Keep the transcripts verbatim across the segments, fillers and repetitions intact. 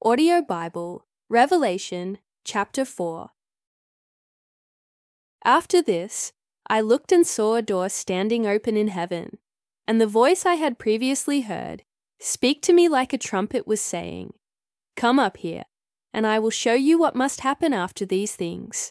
Audio Bible, Revelation chapter four. After this, I looked and saw a door standing open in heaven, and the voice I had previously heard speak to me like a trumpet was saying, "Come up here, and I will show you what must happen after these things."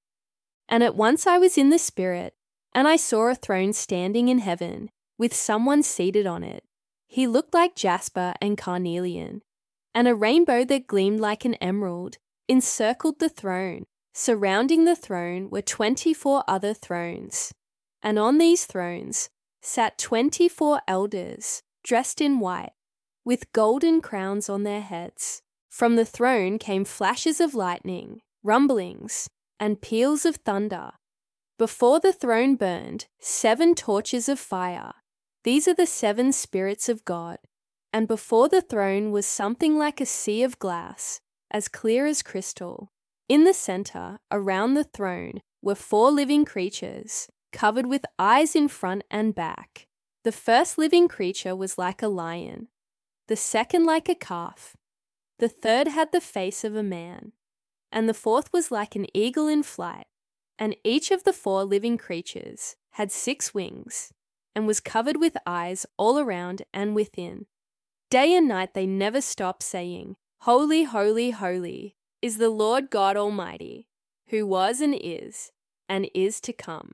And at once I was in the Spirit, and I saw a throne standing in heaven, with someone seated on it. He looked like jasper and carnelian, and a rainbow that gleamed like an emerald encircled the throne. Surrounding the throne were twenty-four other thrones, and on these thrones sat twenty-four elders, dressed in white, with golden crowns on their heads. From the throne came flashes of lightning, rumblings, and peals of thunder. Before the throne burned seven torches of fire. These are the seven spirits of God. And before the throne was something like a sea of glass, as clear as crystal. In the center, around the throne, were four living creatures, covered with eyes in front and back. The first living creature was like a lion, the second like a calf, the third had the face of a man, and the fourth was like an eagle in flight. And each of the four living creatures had six wings, and was covered with eyes all around and within. Day and night they never stopped saying, "Holy, holy, holy is the Lord God Almighty, who was and is, and is to come."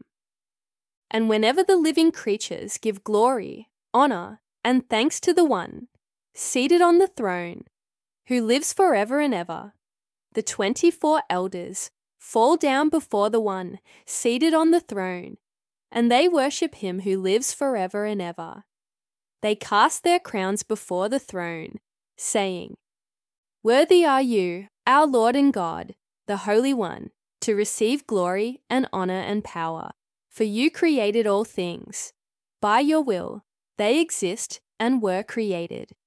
And whenever the living creatures give glory, honor, and thanks to the one seated on the throne, who lives forever and ever, the twenty-four elders fall down before the one seated on the throne, and they worship him who lives forever and ever. They cast their crowns before the throne, saying, "Worthy are you, our Lord and God, the Holy One, to receive glory and honor and power. For you created all things. By your will, they exist and were created.